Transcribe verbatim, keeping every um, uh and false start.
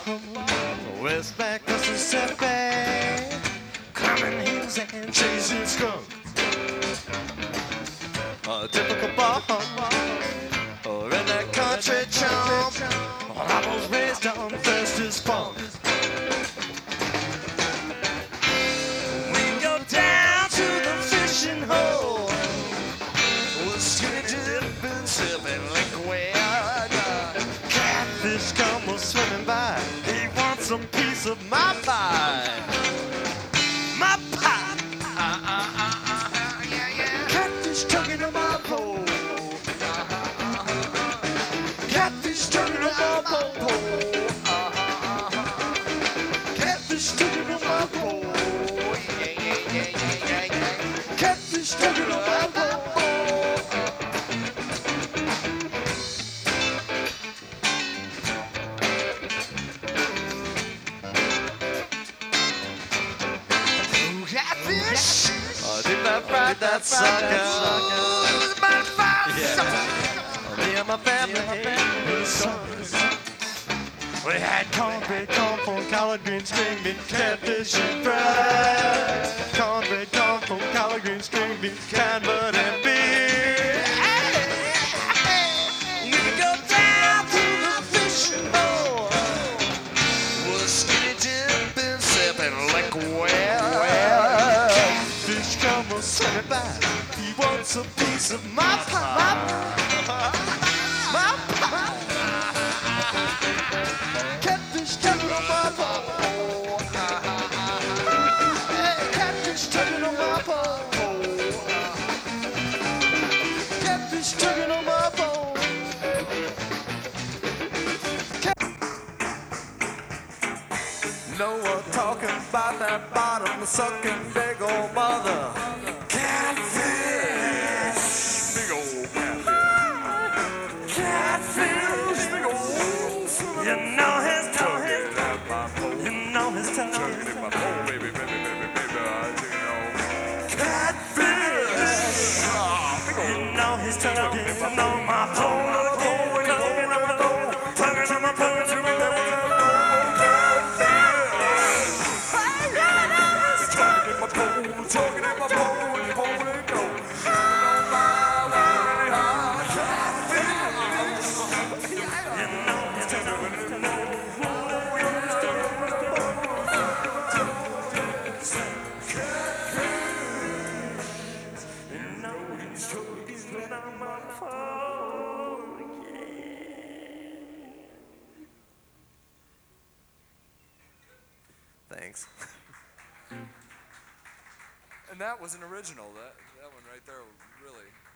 West Bank, Mississippi, climbing hills and chasing skunk. A typical bar, or in that country chump. Well, I was raised on Thursday's funk. We go down to the fishing hole. We're skinny dipping, sipping liquid. Catfish come swimming by. He wants a piece of my pie. My pie. Uh, uh, uh, uh, uh, yeah, yeah. Catfish tugging on my pole. Catfish tugging on my pole. Catfish tugging on my pole. Yeah, yeah, yeah, yeah, yeah, yeah. Catfish tugging on my pole. Catfish. Oh, did I fry that sucker? It was about five suckers. Me and my family, the sons. We had cornbread, corn from collard greens, string beans, catfish and fries. Cornbread, corn from collard greens, string beans, canned butter and beer. We go down to the fishing hole. We're skinny dipping, sipping liquid. Catfish come swimming by. He wants a piece of my pie. My pie. Catfish tugging on my pole. Hey, catfish tugging on my pole. Catfish tugging on my pole. No one talking about that bottom sucking big old mother. Catfish, big old catfish. Catfish, big old. You know his tongue. You know his tongue. Tugging in my pole, baby, baby, baby, baby. You know. Catfish, big old. You know his tongue. You know my pole. Tugging on my pole. Tugging on my pole. Talking at my pole, pole and go. Thanks. And that was an original. That that one right there, really.